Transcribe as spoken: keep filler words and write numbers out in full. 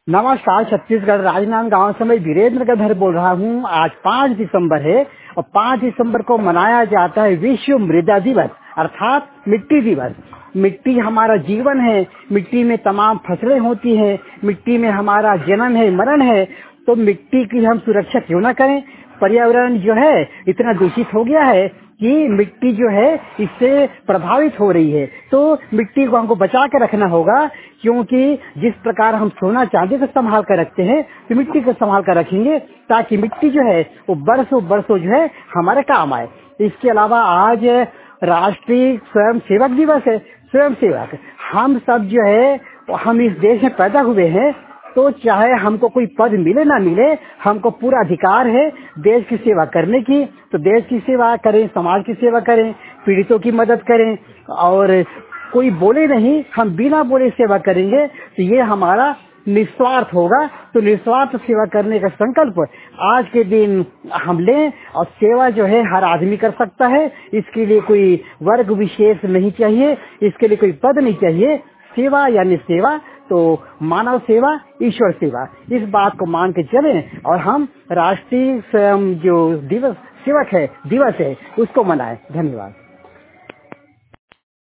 नमस्कार, छत्तीसगढ़ राजनांदगांव से मैं वीरेंद्र गधर बोल रहा हूँ। आज पाँच दिसंबर है और पाँच दिसंबर को मनाया जाता है विश्व मृदा दिवस अर्थात मिट्टी दिवस। मिट्टी हमारा जीवन है, मिट्टी में तमाम फसलें होती हैं, मिट्टी में हमारा जन्म है, मरण है, तो मिट्टी की हम सुरक्षा क्यों ना करें। पर्यावरण जो है इतना दूषित हो गया है कि मिट्टी जो है इससे प्रभावित हो रही है, तो मिट्टी को हमको बचा के रखना होगा, क्योंकि जिस प्रकार हम सोना चांदी को संभाल कर रखते हैं तो मिट्टी को संभाल कर रखेंगे, ताकि मिट्टी जो है वो बरसों बरसों जो है हमारे काम आए। इसके अलावा आज राष्ट्रीय स्वयं सेवक दिवस है। स्वयं सेवक हम सब जो है, हम इस देश में पैदा हुए हैं, तो चाहे हमको कोई पद मिले ना मिले, हमको पूरा अधिकार है देश की सेवा करने की। तो देश की सेवा करें, समाज की सेवा करें, पीड़ितों की मदद करें, और कोई बोले नहीं हम बिना बोले सेवा करेंगे, तो ये हमारा निस्वार्थ होगा। तो निस्वार्थ सेवा करने का संकल्प आज के दिन हम लें, और सेवा जो है हर आदमी कर सकता है। इसके लिए कोई वर्ग विशेष नहीं चाहिए, इसके लिए कोई पद नहीं चाहिए। सेवा यानी सेवा, तो मानव सेवा ईश्वर सेवा, इस बात को मान के चलें और हम राष्ट्रीय स्वयं जो दिवस सेवक है दिवस है उसको मनाएं। धन्यवाद।